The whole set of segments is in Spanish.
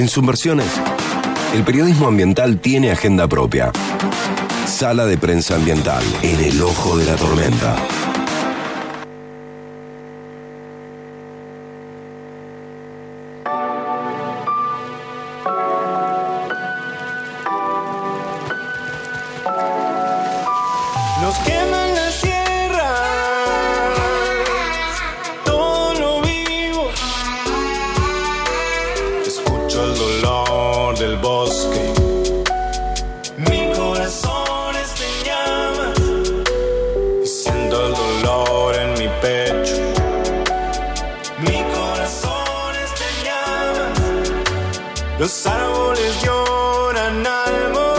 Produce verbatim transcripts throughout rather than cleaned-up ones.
En Subversiones, el periodismo ambiental tiene agenda propia. Sala de prensa ambiental, en el ojo de la tormenta. Nos queman las sierras, todo lo vivo. Escucho el dolor del bosque. Mi corazón está en llamas y siento el dolor en mi pecho. Mi corazón está en llamas. Los árboles lloran al morir.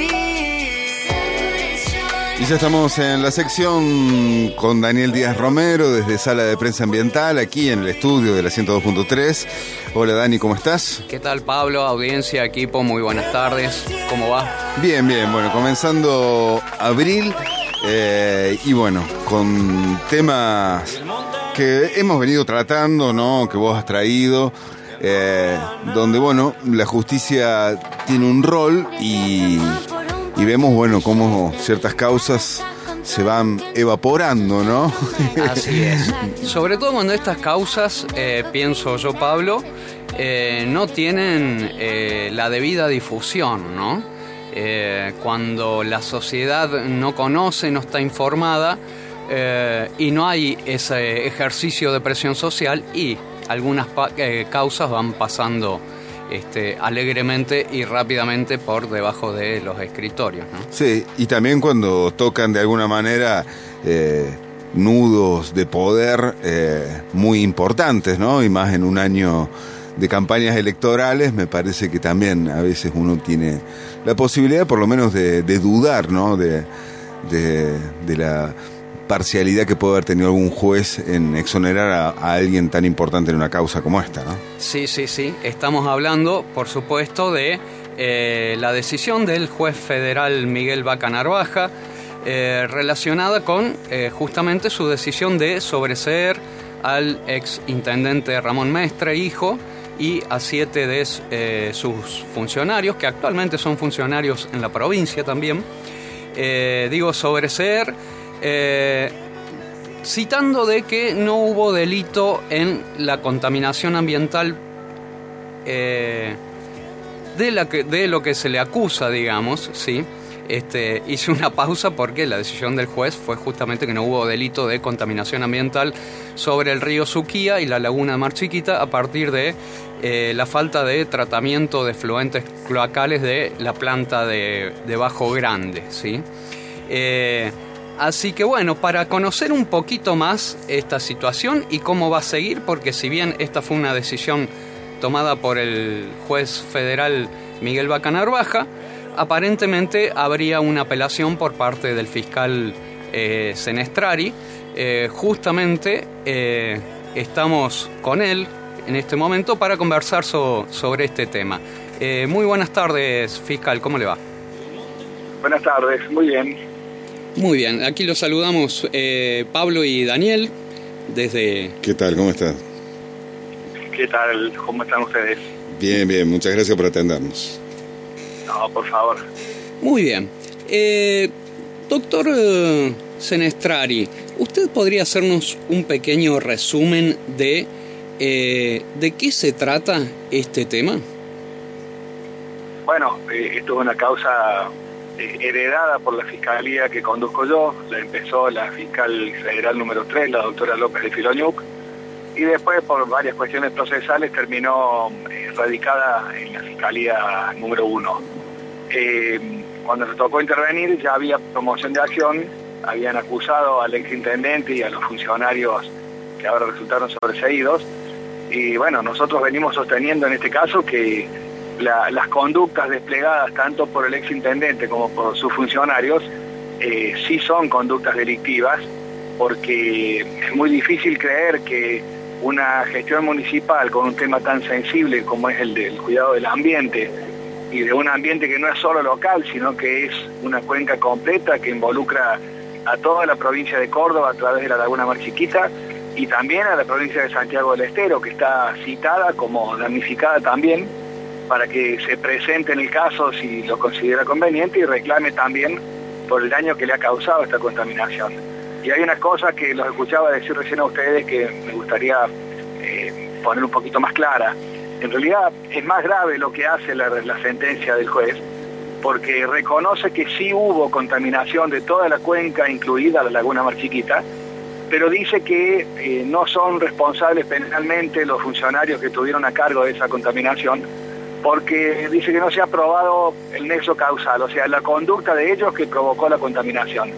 Y ya estamos en la sección con Daniel Díaz Romero desde Sala de Prensa Ambiental, aquí en el estudio de la ciento dos punto tres. Hola Dani, ¿cómo estás? ¿Qué tal, Pablo? Audiencia, equipo, muy buenas tardes. ¿Cómo va? Bien, bien, bueno, comenzando abril eh, y bueno, con temas que hemos venido tratando, ¿no? Que vos has traído, eh, donde, bueno, la justicia tiene un rol y... Y vemos, bueno, cómo ciertas causas se van evaporando, ¿no? Así es. Sobre todo cuando estas causas, eh, pienso yo, Pablo, eh, no tienen eh, la debida difusión, ¿no? Eh, cuando la sociedad no conoce, no está informada eh, y no hay ese ejercicio de presión social y algunas pa- eh, causas van pasando Este, alegremente y rápidamente por debajo de los escritorios, ¿no? Sí, y también cuando tocan de alguna manera eh, nudos de poder eh, muy importantes, ¿no? Y más en un año de campañas electorales, me parece que también a veces uno tiene la posibilidad por lo menos de, de dudar, ¿no? De, de, de la parcialidad que puede haber tenido algún juez en exonerar a, a alguien tan importante en una causa como esta, ¿no? Sí, sí, sí. Estamos hablando, por supuesto, de eh, la decisión del juez federal Miguel Vaca Narvaja eh, relacionada con eh, justamente su decisión de sobreseer al ex intendente Ramón Mestre, hijo, y a siete de eh, sus funcionarios, que actualmente son funcionarios en la provincia también. Eh, digo sobreseer... Eh, citando de que no hubo delito en la contaminación ambiental eh, de, la que, de lo que se le acusa, digamos, ¿sí? Este, hice una pausa porque la decisión del juez fue justamente que no hubo delito de contaminación ambiental sobre el río Suquía y la laguna de Mar Chiquita a partir de eh, la falta de tratamiento de efluentes cloacales de la planta de, de Bajo Grande, ¿sí? Eh, Así que bueno, para conocer un poquito más esta situación y cómo va a seguir, porque si bien esta fue una decisión tomada por el juez federal Miguel Vaca Narvaja, aparentemente habría una apelación por parte del fiscal eh, Senestrari. Eh, justamente eh, estamos con él en este momento para conversar so, sobre este tema. Eh, muy buenas tardes, fiscal, ¿cómo le va? Buenas tardes, muy bien. Muy bien, aquí los saludamos eh, Pablo y Daniel desde... ¿Qué tal? ¿Cómo estás? ¿Qué tal? ¿Cómo están ustedes? Bien, bien, muchas gracias por atendernos. No, por favor. Muy bien. Eh, doctor eh, Senestrari, ¿usted podría hacernos un pequeño resumen de, eh, de qué se trata este tema? Bueno, eh, esto es una causa... heredada por la fiscalía que conduzco yo. La empezó la fiscal federal número tres, la doctora López de Filoñuc, y después por varias cuestiones procesales terminó eh, radicada en la fiscalía número uno. Eh, cuando se tocó intervenir ya había promoción de acción, habían acusado al exintendente y a los funcionarios que ahora resultaron sobreseídos, y bueno, nosotros venimos sosteniendo en este caso que La, las conductas desplegadas tanto por el exintendente como por sus funcionarios eh, sí son conductas delictivas, porque es muy difícil creer que una gestión municipal con un tema tan sensible como es el del cuidado del ambiente y de un ambiente que no es solo local, sino que es una cuenca completa que involucra a toda la provincia de Córdoba a través de la laguna Mar Chiquita y también a la provincia de Santiago del Estero, que está citada como damnificada también. para que se presente en el caso si lo considera conveniente y reclame también por el daño que le ha causado esta contaminación. Y hay una cosa que los escuchaba decir recién a ustedes que me gustaría eh, poner un poquito más clara. En realidad es más grave lo que hace la, la sentencia del juez, porque reconoce que sí hubo contaminación de toda la cuenca, incluida la Laguna Mar Chiquita, pero dice que eh, no son responsables penalmente los funcionarios que tuvieron a cargo de esa contaminación, porque dice que no se ha probado el nexo causal, o sea, la conducta de ellos que provocó la contaminación.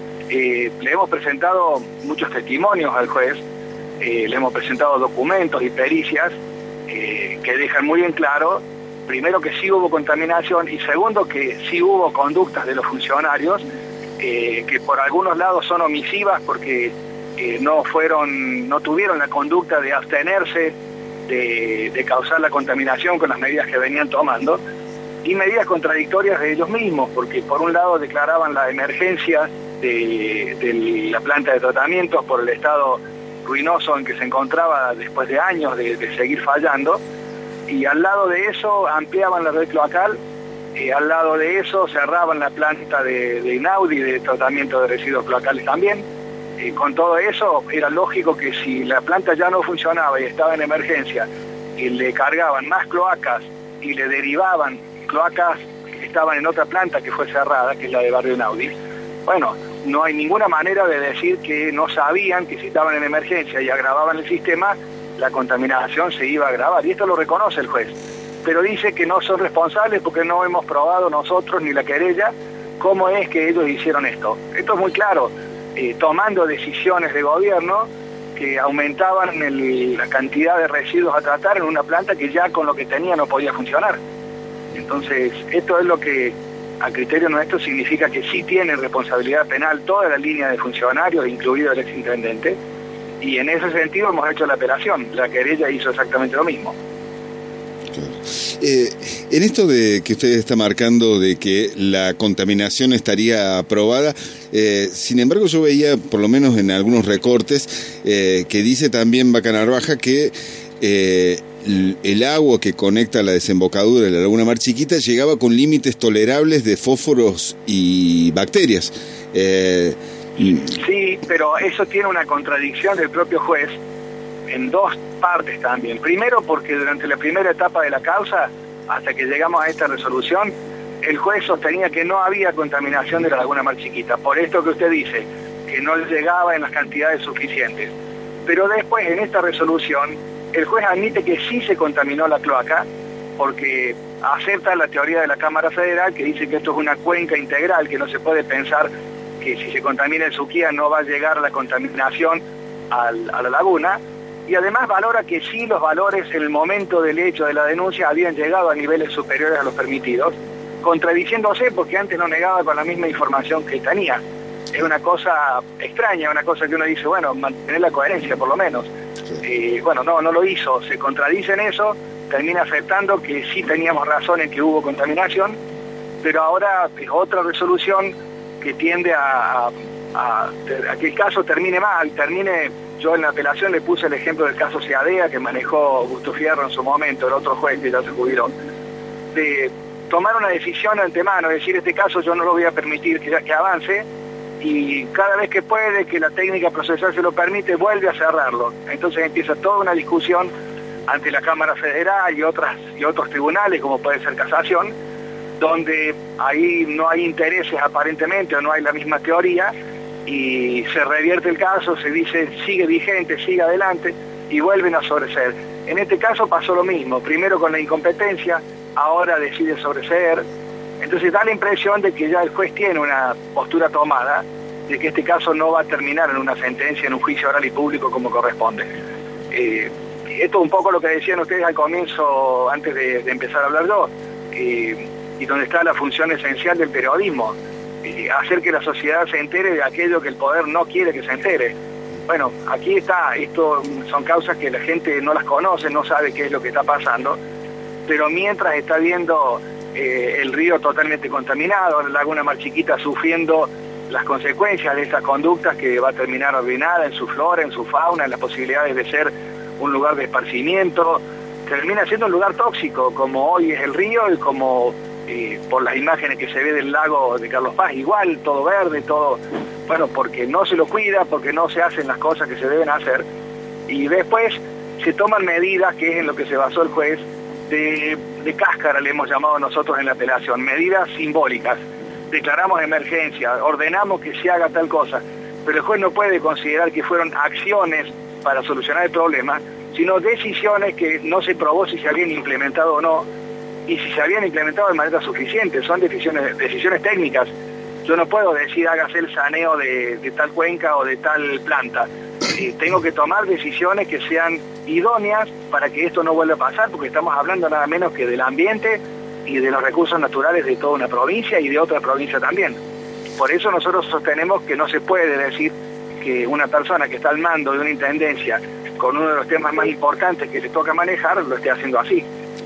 Eh, le hemos presentado muchos testimonios al juez, eh, le hemos presentado documentos y pericias eh, que dejan muy en claro, primero, que sí hubo contaminación, y segundo, que sí hubo conductas de los funcionarios eh, que por algunos lados son omisivas porque eh, no fueron, no tuvieron la conducta de abstenerse de, de causar la contaminación con las medidas que venían tomando, y medidas contradictorias de ellos mismos, porque por un lado declaraban la emergencia de, de la planta de tratamientos por el estado ruinoso en que se encontraba después de años de, de seguir fallando, y al lado de eso ampliaban la red cloacal, y al lado de eso cerraban la planta de, de Inaudi de tratamiento de residuos cloacales también. Y con todo eso era lógico que si la planta ya no funcionaba y estaba en emergencia y le cargaban más cloacas y le derivaban cloacas que estaban en otra planta que fue cerrada, que es la de Barrio Inaudi, bueno, no hay ninguna manera de decir que no sabían que si estaban en emergencia y agravaban el sistema, la contaminación se iba a agravar, y esto lo reconoce el juez, pero dice que no son responsables porque no hemos probado nosotros ni la querella cómo es que ellos hicieron esto. Esto es muy claro, eh, tomando decisiones de gobierno que aumentaban el, la cantidad de residuos a tratar en una planta que ya con lo que tenía no podía funcionar. Entonces, esto es lo que a criterio nuestro significa que sí tiene responsabilidad penal toda la línea de funcionarios, incluido el exintendente, y en ese sentido hemos hecho la apelación. La querella hizo exactamente lo mismo. Claro. Eh, en esto de que usted está marcando de que la contaminación estaría aprobada, eh, sin embargo yo veía, por lo menos en algunos recortes, eh, que dice también Vaca Narvaja que eh, el agua que conecta la desembocadura de la Laguna Mar Chiquita llegaba con límites tolerables de fósforos y bacterias. Eh, Sí, pero eso tiene una contradicción del propio juez en dos partes también. Primero, porque durante la primera etapa de la causa, hasta que llegamos a esta resolución, el juez sostenía que no había contaminación de la Laguna Mar Chiquita, por esto que usted dice, que no llegaba en las cantidades suficientes. Pero después, en esta resolución, el juez admite que sí se contaminó la cloaca, porque acepta la teoría de la Cámara Federal, que dice que esto es una cuenca integral, que no se puede pensar que si se contamina el Suquía no va a llegar la contaminación al, a la laguna, y además valora que sí los valores en el momento del hecho de la denuncia habían llegado a niveles superiores a los permitidos, contradiciéndose porque antes no negaba con la misma información que tenía. Es una cosa extraña, una cosa que uno dice, bueno, mantener la coherencia por lo menos. Eh, bueno, no, no lo hizo, se contradice en eso, termina aceptando que sí teníamos razón en que hubo contaminación, pero ahora es otra resolución que tiende a, a, a, a que el caso termine mal, termine, yo en la apelación le puse el ejemplo del caso Seadea que manejó Augusto Fierro en su momento, el otro juez que ya se jubiló, de tomar una decisión antemano, es decir, este caso yo no lo voy a permitir que, que avance, y cada vez que puede, que la técnica procesal se lo permite, vuelve a cerrarlo. Entonces empieza toda una discusión ante la Cámara Federal y, otras, y otros tribunales, como puede ser casación, donde ahí no hay intereses aparentemente o no hay la misma teoría, y se revierte el caso, se dice sigue vigente, sigue adelante, y vuelven a sobreseer. En este caso pasó lo mismo, primero con la incompetencia, ahora decide sobreseer. Entonces da la impresión de que ya el juez tiene una postura tomada, de que este caso no va a terminar en una sentencia, en un juicio oral y público como corresponde. Eh, esto es un poco lo que decían ustedes al comienzo, antes de, de empezar a hablar yo, eh, y donde está la función esencial del periodismo, eh, hacer que la sociedad se entere de aquello que el poder no quiere que se entere. Bueno, aquí está, esto son causas que la gente no las conoce, no sabe qué es lo que está pasando, pero mientras está viendo eh, el río totalmente contaminado, la Laguna Mar Chiquita sufriendo las consecuencias de estas conductas que va a terminar arruinada en su flora, en su fauna, en las posibilidades de ser un lugar de esparcimiento, termina siendo un lugar tóxico, como hoy es el río y como eh, por las imágenes que se ve del lago de Carlos Paz, igual, todo verde, todo, bueno, porque no se lo cuida, porque no se hacen las cosas que se deben hacer, y después se toman medidas, que es en lo que se basó el juez, de, de cáscara le hemos llamado nosotros en la apelación, medidas simbólicas. Declaramos emergencia, ordenamos que se haga tal cosa, pero el juez no puede considerar que fueron acciones para solucionar el problema, sino decisiones que no se probó si se habían implementado o no, y si se habían implementado de manera suficiente. Son decisiones, decisiones técnicas. Yo no puedo decir hágase el saneo de, de tal cuenca o de tal planta. Eh, tengo que tomar decisiones que sean idóneas para que esto no vuelva a pasar, porque estamos hablando nada menos que del ambiente y de los recursos naturales de toda una provincia y de otra provincia también. Por eso nosotros sostenemos que no se puede decir que una persona que está al mando de una intendencia con uno de los temas más importantes que le toca manejar lo esté haciendo así.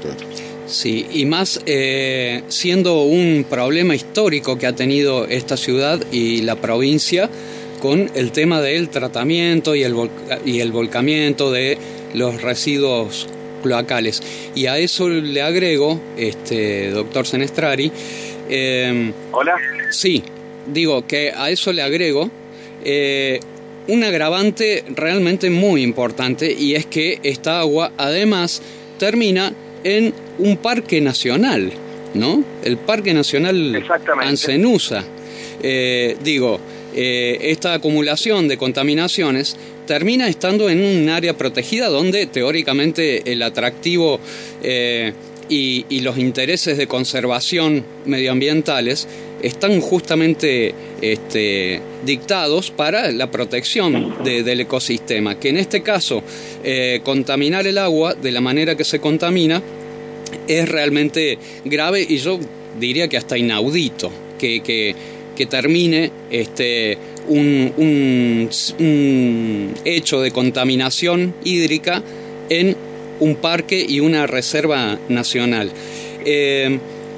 Sí, y más eh, siendo un problema histórico que ha tenido esta ciudad y la provincia con el tema del tratamiento y el, volca- y el volcamiento de los residuos cloacales. Y a eso le agrego, este doctor Senestrari, eh, ¿Hola? Sí, digo que a eso le agrego eh, un agravante realmente muy importante, y es que esta agua además termina en un parque nacional, ¿no? El Parque Nacional Ancenusa. Eh, digo, eh, esta acumulación de contaminaciones termina estando en un área protegida donde teóricamente el atractivo eh, y, y los intereses de conservación medioambientales están justamente este, dictados para la protección de, del ecosistema, que en este caso eh, contaminar el agua de la manera que se contamina es realmente grave, y yo diría que hasta inaudito que, que, que termine este, un, un, un hecho de contaminación hídrica en un parque y una reserva nacional. Eh,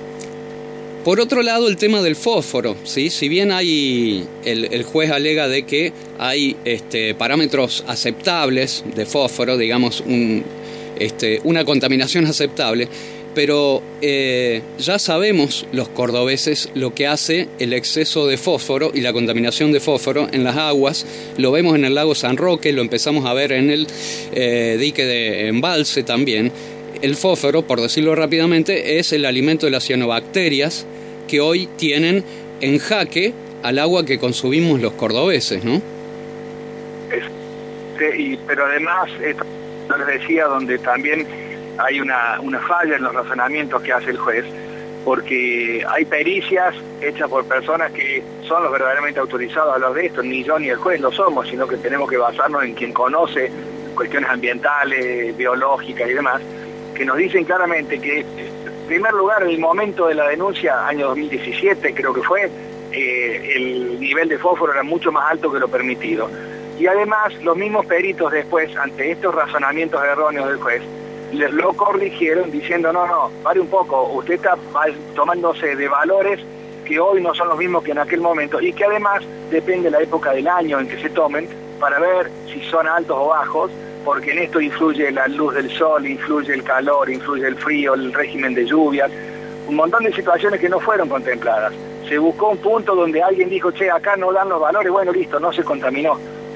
Por otro lado, el tema del fósforo, ¿sí? Si bien hay el, el juez alega de que hay este, parámetros aceptables de fósforo, digamos, un, este, una contaminación aceptable, pero eh, ya sabemos los cordobeses lo que hace el exceso de fósforo y la contaminación de fósforo en las aguas. Lo vemos en el lago San Roque, lo empezamos a ver en el eh, dique de Embalse también. El fósforo, por decirlo rápidamente, es el alimento de las cianobacterias que hoy tienen en jaque al agua que consumimos los cordobeses, ¿no? Este, y, pero además, esto les decía, donde también hay una, una falla en los razonamientos que hace el juez, porque hay pericias hechas por personas que son los verdaderamente autorizados a hablar de esto. Ni yo ni el juez lo somos, sino que tenemos que basarnos en quien conoce cuestiones ambientales, biológicas y demás, que nos dicen claramente que, en primer lugar, en el momento de la denuncia, año dos mil diecisiete creo que fue, eh, el nivel de fósforo era mucho más alto que lo permitido. Y además, los mismos peritos después, ante estos razonamientos erróneos del juez, les lo corrigieron diciendo, no, no, pare un poco, usted está tomándose de valores que hoy no son los mismos que en aquel momento, y que además depende de la época del año en que se tomen, para ver si son altos o bajos, porque en esto influye la luz del sol, influye el calor, influye el frío, el régimen de lluvias, un montón de situaciones que no fueron contempladas. Se buscó un punto donde alguien dijo, che, acá no dan los valores, bueno, listo, no se contaminó.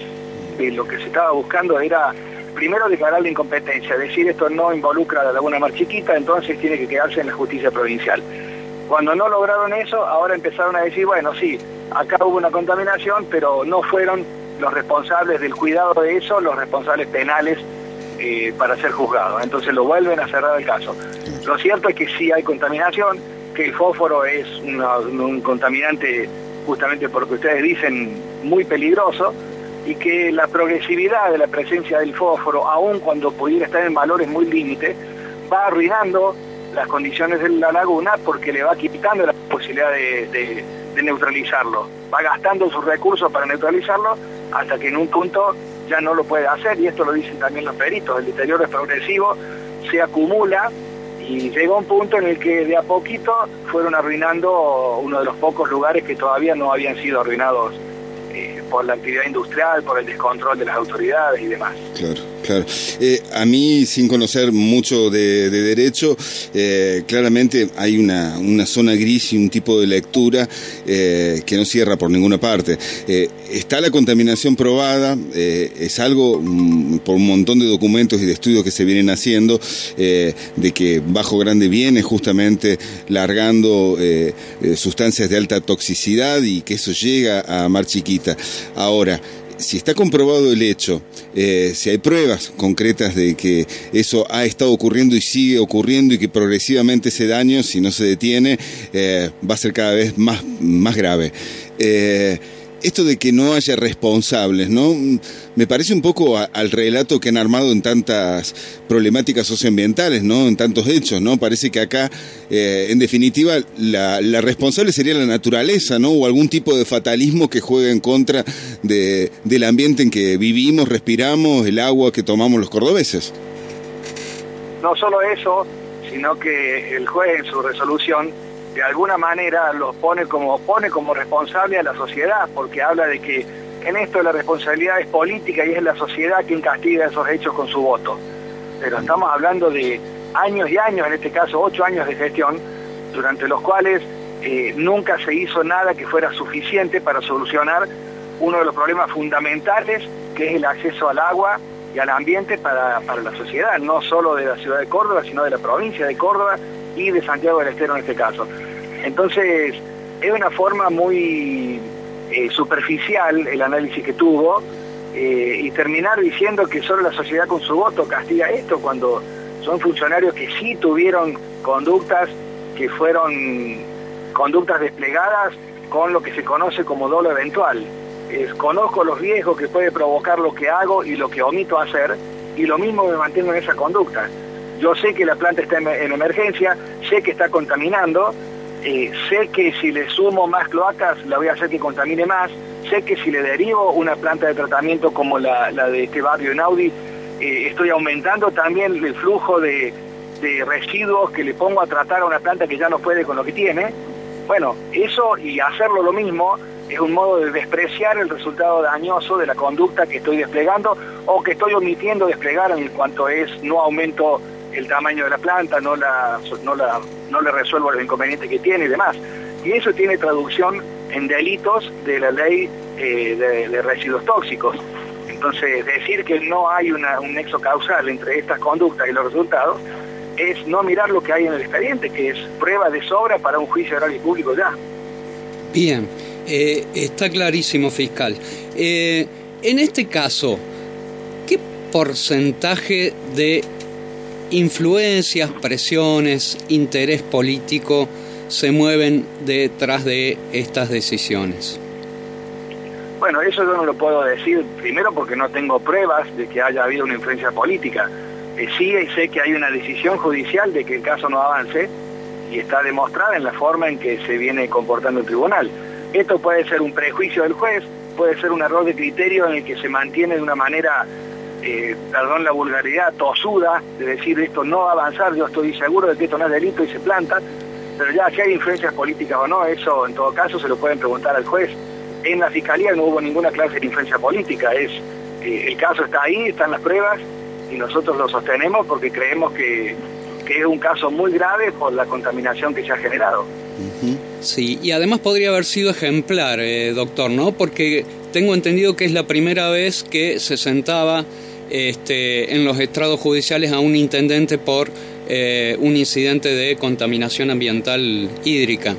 Y lo que se estaba buscando era, primero, declarar la incompetencia, decir esto no involucra a la Laguna Mar Chiquita, entonces tiene que quedarse en la justicia provincial. Cuando no lograron eso, ahora empezaron a decir, bueno, sí, acá hubo una contaminación, pero no fueron los responsables del cuidado de eso, los responsables penales eh, para ser juzgados. Entonces lo vuelven a cerrar el caso. Lo cierto es que sí hay contaminación, que el fósforo es una, un contaminante, justamente porque ustedes dicen, muy peligroso, y que la progresividad de la presencia del fósforo, aun cuando pudiera estar en valores muy límites, va arruinando las condiciones de la laguna, porque le va quitando la posibilidad de, de, de neutralizarlo. Va gastando sus recursos para neutralizarlo, hasta que en un punto ya no lo puede hacer, y esto lo dicen también los peritos, el deterioro es progresivo, se acumula, y llegó un punto en el que de a poquito fueron arruinando uno de los pocos lugares que todavía no habían sido arruinados eh, por la actividad industrial, por el descontrol de las autoridades y demás. Claro. Claro. Eh, a mí, sin conocer mucho de, de derecho, eh, claramente hay una, una zona gris y un tipo de lectura eh, que no cierra por ninguna parte. Eh, está la contaminación probada, eh, es algo, mm, por un montón de documentos y de estudios que se vienen haciendo, eh, de que Bajo Grande viene justamente largando eh, eh, sustancias de alta toxicidad y que eso llega a Mar Chiquita. Ahora, si está comprobado el hecho, eh, si hay pruebas concretas de que eso ha estado ocurriendo y sigue ocurriendo y que progresivamente ese daño, si no se detiene, eh, va a ser cada vez más, más grave. Eh, esto de que no haya responsables, ¿no? Me parece un poco a, al relato que han armado en tantas problemáticas socioambientales, ¿no? En tantos hechos, ¿no? Parece que acá, eh, en definitiva, la, la responsable sería la naturaleza, ¿no? O algún tipo de fatalismo que juegue en contra de, del ambiente en que vivimos, respiramos, el agua que tomamos los cordobeses. No solo eso, sino que el juez en su resolución de alguna manera los pone como pone como responsable a la sociedad, porque habla de que en esto la responsabilidad es política y es la sociedad quien castiga esos hechos con su voto. Pero estamos hablando de años y años, en este caso ocho años de gestión, durante los cuales eh, nunca se hizo nada que fuera suficiente para solucionar uno de los problemas fundamentales, que es el acceso al agua y al ambiente para, para la sociedad, no solo de la ciudad de Córdoba, sino de la provincia de Córdoba y de Santiago del Estero en este caso. Entonces, es una forma muy eh, superficial el análisis que tuvo, eh, y terminar diciendo que solo la sociedad con su voto castiga esto, cuando son funcionarios que sí tuvieron conductas que fueron conductas desplegadas con lo que se conoce como dolo eventual. Es, conozco los riesgos que puede provocar lo que hago y lo que omito hacer, y lo mismo me mantengo en esa conducta. Yo sé que la planta está en, en emergencia, sé que está contaminando, eh, sé que si le sumo más cloacas la voy a hacer que contamine más, sé que si le derivo una planta de tratamiento como la, la de este barrio en Audi, eh, estoy aumentando también el flujo de, de residuos que le pongo a tratar a una planta que ya no puede con lo que tiene. Bueno, eso y hacerlo lo mismo es un modo de despreciar el resultado dañoso de la conducta que estoy desplegando o que estoy omitiendo desplegar en cuanto es no aumento el tamaño de la planta, no la no la no le resuelvo los inconvenientes que tiene y demás. Y eso tiene traducción en delitos de la ley eh, de, de residuos tóxicos. Entonces, decir que no hay una, un nexo causal entre estas conductas y los resultados es no mirar lo que hay en el expediente, que es prueba de sobra para un juicio oral y público ya. Bien, eh, está clarísimo, fiscal. Eh, en este caso, ¿qué porcentaje de influencias, presiones, interés político se mueven detrás de estas decisiones? Bueno, eso yo no lo puedo decir, primero porque no tengo pruebas de que haya habido una influencia política. Eh, sí, y sé que hay una decisión judicial de que el caso no avance y está demostrada en la forma en que se viene comportando el tribunal. Esto puede ser un prejuicio del juez, puede ser un error de criterio en el que se mantiene de una manera, eh, perdón la vulgaridad, tosuda, de decir esto no va a avanzar, yo estoy seguro de que esto no es delito y se planta, pero ya si hay influencias políticas o no, eso en todo caso se lo pueden preguntar al juez. En la Fiscalía no hubo ninguna clase de influencia política, es eh, el caso está ahí, están las pruebas y nosotros lo sostenemos porque creemos que, que es un caso muy grave por la contaminación que se ha generado. Uh-huh. Sí, y además podría haber sido ejemplar, eh, doctor, ¿no? Porque tengo entendido que es la primera vez que se sentaba este, en los estrados judiciales a un intendente por eh, un incidente de contaminación ambiental hídrica.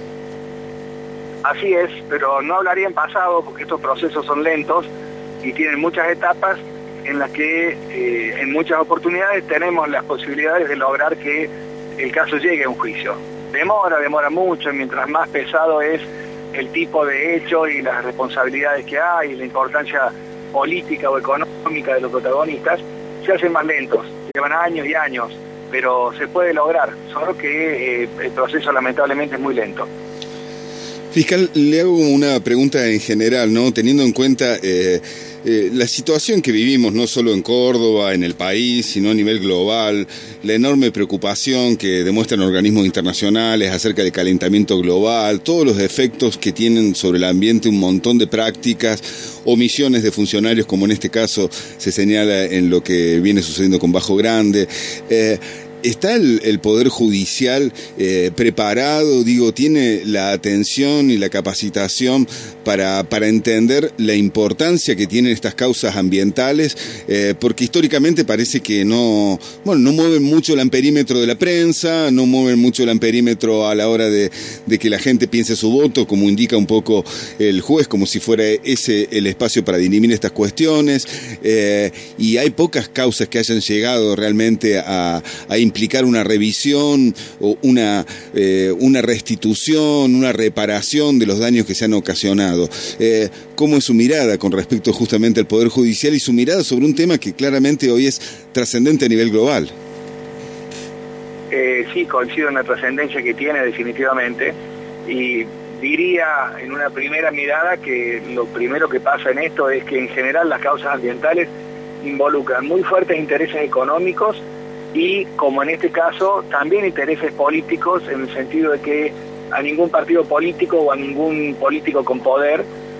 Así es, pero no hablaría en pasado porque estos procesos son lentos y tienen muchas etapas en las que eh, en muchas oportunidades tenemos las posibilidades de lograr que el caso llegue a un juicio. Demora, demora mucho, y mientras más pesado es el tipo de hecho y las responsabilidades que hay, y la importancia política o económica de los protagonistas, se hacen más lentos, llevan años y años, pero se puede lograr, solo que eh, el proceso lamentablemente es muy lento. Fiscal, le hago una pregunta en general, ¿no? Teniendo en cuenta eh, eh, la situación que vivimos, no solo en Córdoba, en el país, sino a nivel global, la enorme preocupación que demuestran organismos internacionales acerca del calentamiento global, todos los efectos que tienen sobre el ambiente un montón de prácticas, omisiones de funcionarios, como en este caso se señala en lo que viene sucediendo con Bajo Grande. Eh, ¿Está el, el Poder Judicial eh, preparado, digo, tiene la atención y la capacitación para, para entender la importancia que tienen estas causas ambientales? Eh, porque históricamente parece que no, bueno, no mueven mucho el amperímetro de la prensa, no mueven mucho el amperímetro a la hora de, de que la gente piense su voto, como indica un poco el juez, como si fuera ese el espacio para dirimir estas cuestiones. Eh, y hay pocas causas que hayan llegado realmente a, a implicar una revisión o una, eh, una restitución, una reparación de los daños que se han ocasionado. Eh, ¿Cómo es su mirada con respecto justamente al Poder Judicial y su mirada sobre un tema que claramente hoy es trascendente a nivel global? Eh, sí, coincido en la trascendencia que tiene definitivamente, y diría en una primera mirada que lo primero que pasa en esto es que en general las causas ambientales involucran muy fuertes intereses económicos y, como en este caso, también intereses políticos, en el sentido de que a ningún partido político o a ningún político con poder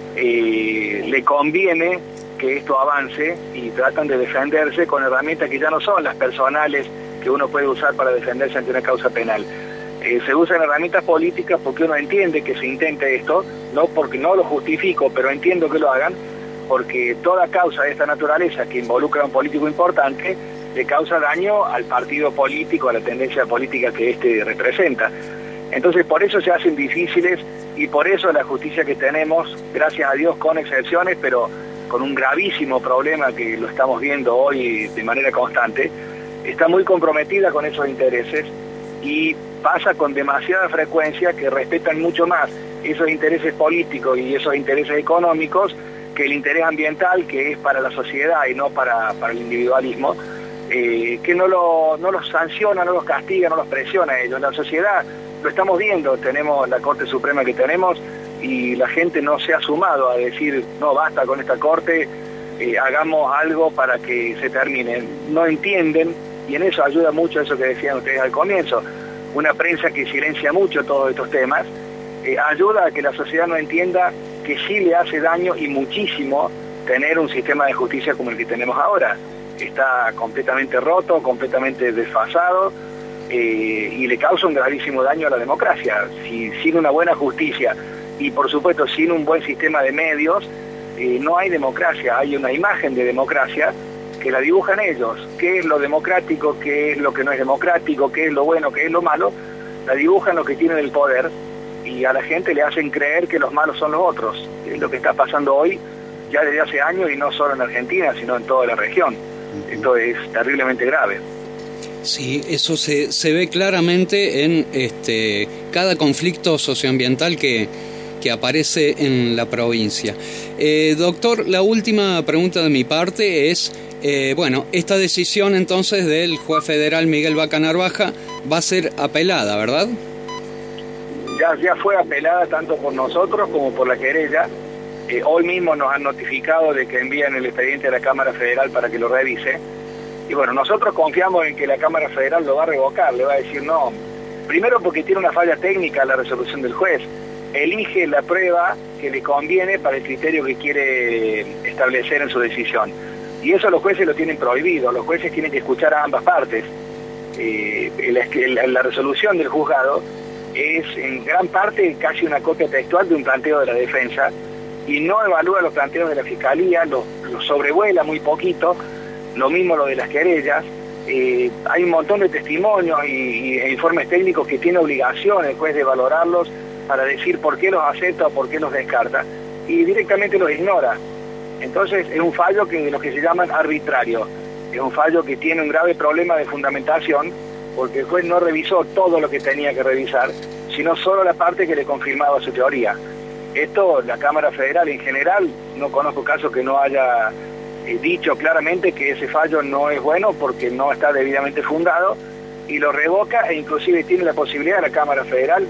eh, le conviene que esto avance, y tratan de defenderse con herramientas que ya no son las personales que uno puede usar para defenderse ante una causa penal. Eh, se usan herramientas políticas porque uno entiende que se intente esto, no porque no lo justifico, pero entiendo que lo hagan, porque toda causa de esta naturaleza que involucra a un político importante le causa daño al partido político, a la tendencia política que éste representa. Entonces, por eso se hacen difíciles, y por eso la justicia que tenemos, gracias a Dios, con excepciones, pero con un gravísimo problema que lo estamos viendo hoy de manera constante, está muy comprometida con esos intereses, y pasa con demasiada frecuencia que respetan mucho más esos intereses políticos y esos intereses económicos que el interés ambiental, que es para la sociedad y no para, para el individualismo. Eh, que no, lo, no los sanciona, no los castiga, no los presiona a ellos. La sociedad lo estamos viendo, tenemos la Corte Suprema que tenemos, y la gente no se ha sumado a decir, no, basta con esta Corte, eh, hagamos algo para que se termine. No entienden, y en eso ayuda mucho eso que decían ustedes al comienzo, una prensa que silencia mucho todos estos temas, eh, ayuda a que la sociedad no entienda que sí le hace daño, y muchísimo, tener un sistema de justicia como el que tenemos ahora. Está completamente roto, completamente desfasado, eh, y le causa un gravísimo daño a la democracia. Si, sin una buena justicia y, por supuesto, sin un buen sistema de medios, eh, no hay democracia. Hay una imagen de democracia que la dibujan ellos. ¿Qué es lo democrático? ¿Qué es lo que no es democrático? ¿Qué es lo bueno? ¿Qué es lo malo? La dibujan los que tienen el poder, y a la gente le hacen creer que los malos son los otros. Es lo que está pasando hoy, ya desde hace años, y no solo en Argentina, sino en toda la región. Esto es terriblemente grave. Sí, eso se, se ve claramente en este cada conflicto socioambiental que, que aparece en la provincia. Eh, doctor, la última pregunta de mi parte es, eh, bueno, esta decisión entonces del juez federal Miguel Vaca Narvaja va a ser apelada, ¿verdad? Ya, ya fue apelada tanto por nosotros como por la querella. Eh, hoy mismo nos han notificado de que envían el expediente a la Cámara Federal para que lo revise. Y bueno, nosotros confiamos en que la Cámara Federal lo va a revocar, le va a decir no. Primero porque tiene una falla técnica la resolución del juez. Elige la prueba que le conviene para el criterio que quiere establecer en su decisión. Y eso los jueces lo tienen prohibido. Los jueces tienen que escuchar a ambas partes. Eh, la, la resolución del juzgado es en gran parte casi una copia textual de un planteo de la defensa, y no evalúa los planteos de la Fiscalía, los lo sobrevuela muy poquito, lo mismo lo de las querellas. Eh, hay un montón de testimonios y, y, e informes técnicos que tiene obligación el juez de valorarlos para decir por qué los acepta o por qué los descarta, y directamente los ignora. Entonces es un fallo que de los que se llaman arbitrario, es un fallo que tiene un grave problema de fundamentación, porque el juez no revisó todo lo que tenía que revisar, sino solo la parte que le confirmaba su teoría. Esto, la Cámara Federal en general, no conozco casos que no haya eh, dicho claramente que ese fallo no es bueno porque no está debidamente fundado, y lo revoca, e inclusive tiene la posibilidad la Cámara Federal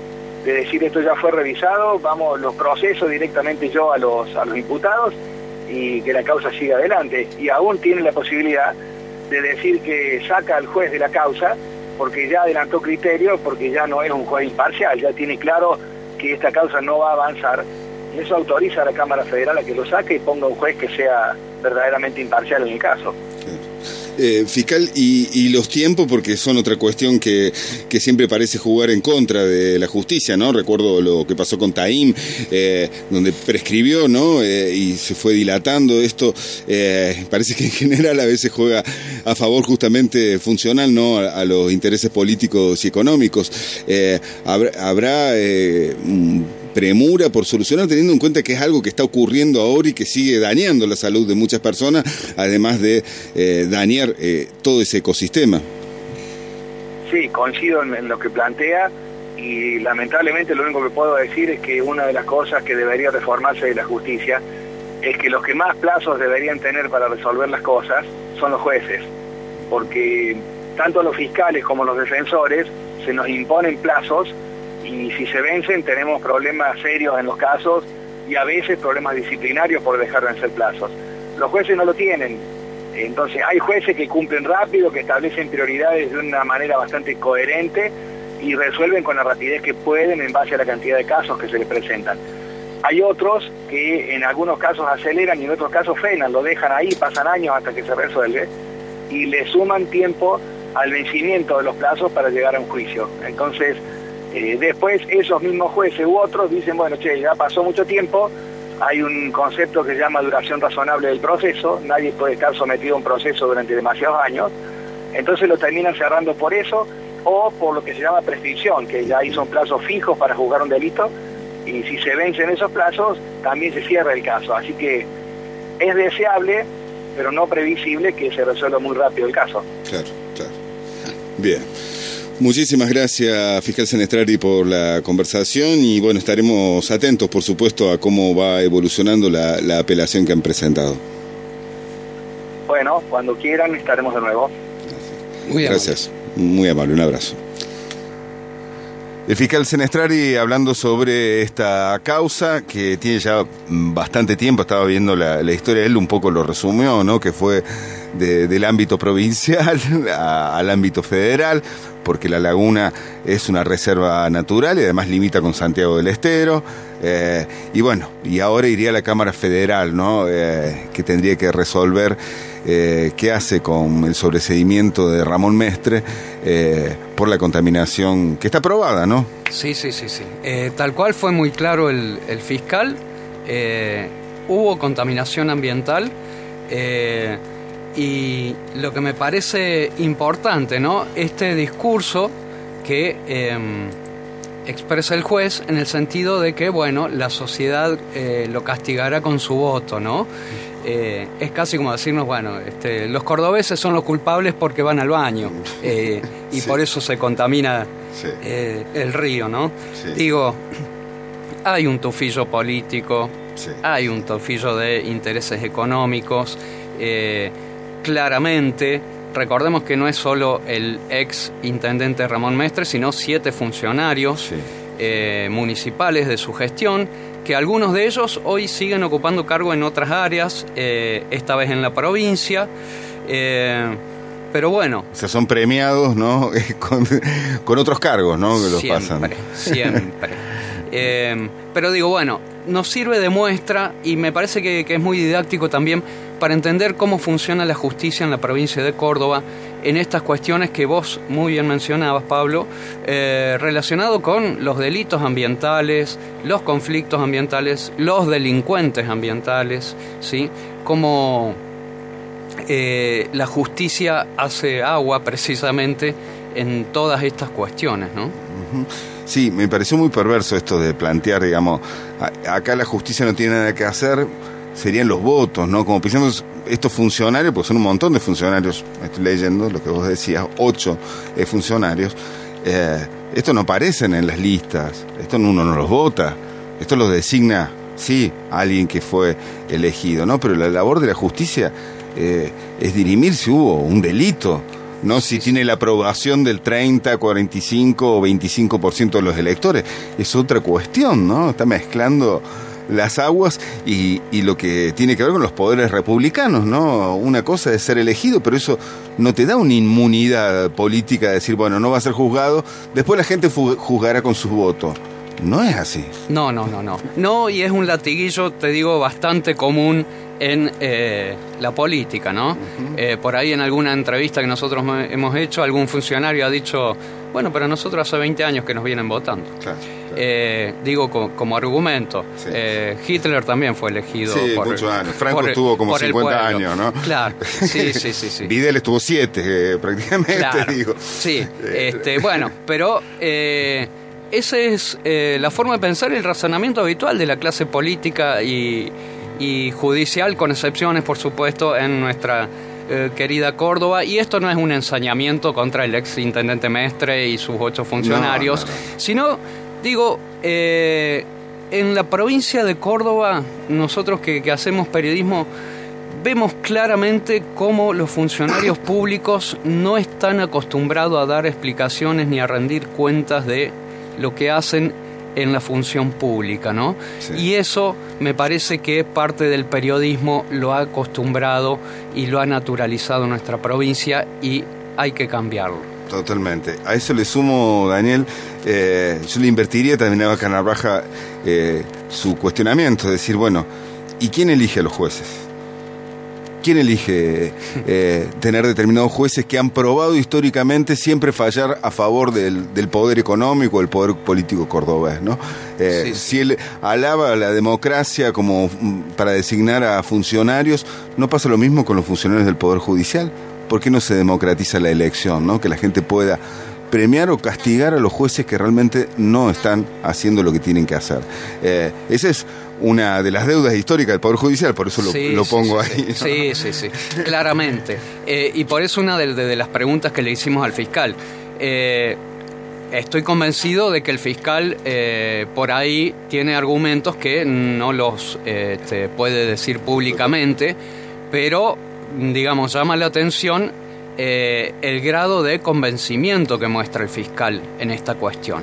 de decir esto ya fue revisado, vamos, los proceso directamente yo a los, a los imputados y que la causa siga adelante. Y aún tiene la posibilidad de decir que saca al juez de la causa porque ya adelantó criterio, porque ya no es un juez imparcial, ya tiene claro que esta causa no va a avanzar, y eso autoriza a la Cámara Federal a que lo saque y ponga un juez que sea verdaderamente imparcial en el caso. Eh, fiscal, y, y los tiempos, porque son otra cuestión que, que siempre parece jugar en contra de la justicia, ¿no? Recuerdo lo que pasó con Taim, eh, donde prescribió, ¿no? Eh, y se fue dilatando esto. Eh, parece que en general a veces juega a favor justamente funcional, ¿no? A, a los intereses políticos y económicos. Eh, habrá habrá eh, premura por solucionar, teniendo en cuenta que es algo que está ocurriendo ahora y que sigue dañando la salud de muchas personas, además de eh, dañar eh, todo ese ecosistema. Sí, coincido en, en lo que plantea, y lamentablemente lo único que puedo decir es que una de las cosas que debería reformarse de la justicia es que los que más plazos deberían tener para resolver las cosas son los jueces, porque tanto los fiscales como los defensores se nos imponen plazos, y si se vencen tenemos problemas serios en los casos y a veces problemas disciplinarios por dejar de vencer plazos. Los jueces no lo tienen, entonces hay jueces que cumplen rápido, que establecen prioridades de una manera bastante coherente y resuelven con la rapidez que pueden en base a la cantidad de casos que se les presentan. Hay otros que en algunos casos aceleran y en otros casos frenan, lo dejan ahí, pasan años hasta que se resuelve y le suman tiempo al vencimiento de los plazos para llegar a un juicio. Entonces, Eh, después esos mismos jueces u otros dicen, bueno, che, ya pasó mucho tiempo, hay un concepto que se llama duración razonable del proceso, nadie puede estar sometido a un proceso durante demasiados años, entonces lo terminan cerrando por eso, o por lo que se llama prescripción, que ya ahí son plazos fijos para juzgar un delito, y si se vencen esos plazos, también se cierra el caso, así que es deseable, pero no previsible que se resuelva muy rápido el caso. Claro, claro. Bien. Muchísimas gracias, fiscal Senestrari, por la conversación y bueno, estaremos atentos, por supuesto, a cómo va evolucionando la, la apelación que han presentado. Bueno, cuando quieran estaremos de nuevo. Gracias. Muy gracias. Muy amable, un abrazo. El fiscal Senestrari hablando sobre esta causa que tiene ya bastante tiempo, estaba viendo la, la historia, él un poco lo resumió, ¿no? Que fue de, del ámbito provincial a, al ámbito federal, porque la laguna es una reserva natural y además limita con Santiago del Estero, eh, y bueno, y ahora iría a la Cámara Federal, ¿no? Eh, que tendría que resolver eh, qué hace con el sobreseimiento de Ramón Mestre eh, por la contaminación que está aprobada, ¿no? Sí, sí, sí, sí. Eh, tal cual fue muy claro el, el fiscal, eh, hubo contaminación ambiental, eh, y lo que me parece importante, ¿no? Este discurso que eh, expresa el juez en el sentido de que, bueno, la sociedad eh, lo castigará con su voto, ¿no? Eh, es casi como decirnos, bueno, este, los cordobeses son los culpables porque van al baño eh, y sí. Por eso se contamina sí. eh, el río, ¿no? Sí. Digo, hay un tufillo político, sí. hay un tufillo de intereses económicos, eh, claramente, recordemos que no es solo el ex intendente Ramón Mestre, sino siete funcionarios sí. eh, municipales de su gestión, que algunos de ellos hoy siguen ocupando cargo en otras áreas, eh, esta vez en la provincia, eh, pero bueno. O sea, son premiados, ¿no? con, con otros cargos, ¿no? Que los siempre, pasan. Siempre. eh, pero digo, bueno, nos sirve de muestra y me parece que, que es muy didáctico también para entender cómo funciona la justicia en la provincia de Córdoba en estas cuestiones que vos muy bien mencionabas, Pablo, eh, relacionado con los delitos ambientales, los conflictos ambientales, los delincuentes ambientales, ¿sí? Cómo eh, la justicia hace agua precisamente en todas estas cuestiones, ¿no? Uh-huh. Sí, me pareció muy perverso esto de plantear, digamos, a, acá la justicia no tiene nada que hacer, serían los votos, ¿no? Como pensando estos funcionarios, pues son un montón de funcionarios, estoy leyendo lo que vos decías, ocho eh, funcionarios, eh, estos no aparecen en las listas, esto uno no los vota, esto los designa, sí, alguien que fue elegido, ¿no? Pero la labor de la justicia eh, es dirimir si hubo un delito, ¿no? Si tiene la aprobación del treinta, cuarenta y cinco o veinticinco por ciento de los electores. Es otra cuestión, ¿no? Está mezclando las aguas y, y lo que tiene que ver con los poderes republicanos, ¿no? Una cosa es ser elegido, pero eso no te da una inmunidad política de decir, bueno, no va a ser juzgado, después la gente juzgará con su voto. No es así. No, no, no, no. No, y es un latiguillo, te digo, bastante común en eh, la política, ¿no? Uh-huh. Eh, por ahí en alguna entrevista que nosotros hemos hecho, algún funcionario ha dicho, bueno, pero nosotros hace veinte años que nos vienen votando. Claro, claro. Eh, digo co- como argumento. Sí. Eh, Hitler también fue elegido sí, por muchos años. Franco por, estuvo como cincuenta años, ¿no? Claro, sí, sí, sí, sí. Vidal estuvo siete, eh, prácticamente, claro. digo. Sí, este, bueno, pero eh, esa es eh, la forma de pensar y el razonamiento habitual de la clase política y, y judicial, con excepciones, por supuesto, en nuestra eh, querida Córdoba. Y esto no es un ensañamiento contra el ex intendente Mestre y sus ocho funcionarios, no, no, no. sino, digo, eh, en la provincia de Córdoba, nosotros que, que hacemos periodismo, vemos claramente cómo los funcionarios públicos no están acostumbrados a dar explicaciones ni a rendir cuentas de lo que hacen en la función pública, ¿no? Sí. Y eso me parece que parte del periodismo lo ha acostumbrado y lo ha naturalizado en nuestra provincia y hay que cambiarlo. Totalmente. A eso le sumo, Daniel, eh, yo le invertiría también a Vaca Narvaja eh, su cuestionamiento, decir, bueno, ¿y quién elige a los jueces? ¿Quién elige eh, tener determinados jueces que han probado históricamente siempre fallar a favor del, del poder económico, el poder político cordobés, ¿no? Eh, sí, sí. Si él alaba la democracia como para designar a funcionarios, ¿no pasa lo mismo con los funcionarios del Poder Judicial? ¿Por qué no se democratiza la elección, ¿no? Que la gente pueda premiar o castigar a los jueces que realmente no están haciendo lo que tienen que hacer. Eh, esa es una de las deudas históricas del Poder Judicial, por eso lo, sí, lo pongo sí, ahí. Sí, ¿no? sí, sí, sí, claramente. Eh, y por eso una de, de, de las preguntas que le hicimos al fiscal. Eh, estoy convencido de que el fiscal eh, por ahí tiene argumentos que no los eh, te puede decir públicamente, pero, digamos, llama la atención Eh, el grado de convencimiento que muestra el fiscal en esta cuestión.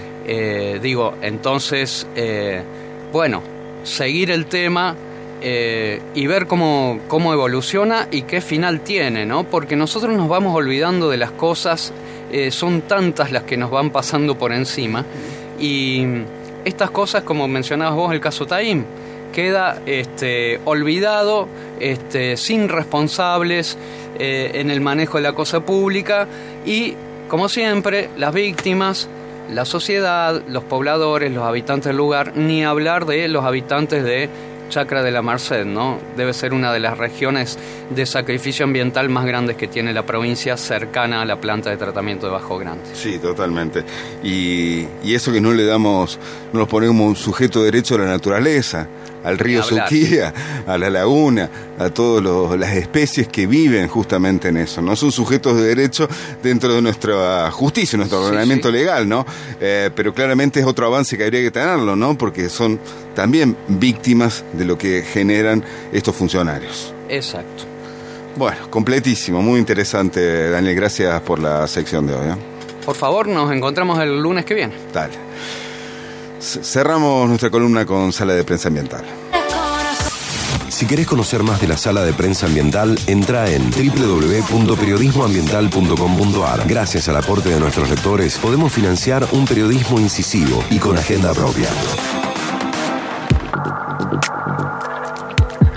Eh, digo, entonces, eh, bueno, seguir el tema eh, y ver cómo, cómo evoluciona y qué final tiene, ¿no? Porque nosotros nos vamos olvidando de las cosas, eh, son tantas las que nos van pasando por encima, y estas cosas, como mencionabas vos, el caso Taim, queda este, olvidado, este, sin responsables eh, en el manejo de la cosa pública, y, como siempre, las víctimas, la sociedad, los pobladores, los habitantes del lugar, ni hablar de los habitantes de Chacra de la Merced, ¿no? Debe ser una de las regiones de sacrificio ambiental más grandes que tiene la provincia, cercana a la planta de tratamiento de Bajo Grande. Sí, totalmente. Y, y eso que no le damos, no nos ponemos como un sujeto de derecho a la naturaleza, al río Suquía, a la laguna, a todas las especies que viven justamente en eso, ¿no? Son sujetos de derecho dentro de nuestra justicia, nuestro sí, ordenamiento sí. legal, ¿no? Eh, pero claramente es otro avance que habría que tenerlo, ¿no? Porque son también víctimas de lo que generan estos funcionarios. Exacto. Bueno, completísimo, muy interesante, Daniel. Gracias por la sección de hoy, ¿eh? Por favor, nos encontramos el lunes que viene. Dale. Cerramos nuestra columna con Sala de Prensa Ambiental. Si querés conocer más de la Sala de Prensa Ambiental, entra en doble u doble u doble u punto periodismo ambiental punto com punto a r. Gracias al aporte de nuestros lectores, podemos financiar un periodismo incisivo y con agenda propia.